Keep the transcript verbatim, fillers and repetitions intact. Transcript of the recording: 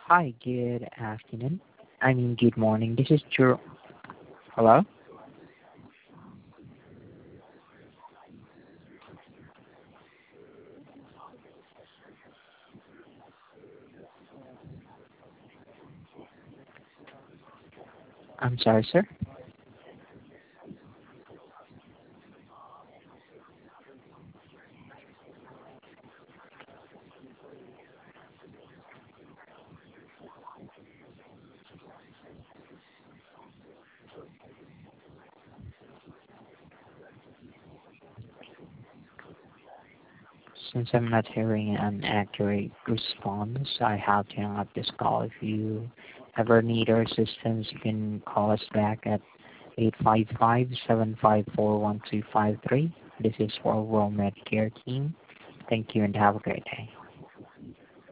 Hi, good afternoon. I mean, good morning. This is Jer. Hello? I'm sorry, sir. Since I'm not hearing an accurate response, I have to hang up this call. If you ever need our assistance, you can call us back at eight five five, seven five four, one two five three. This is for World Medicare Team. Thank you and have a great day.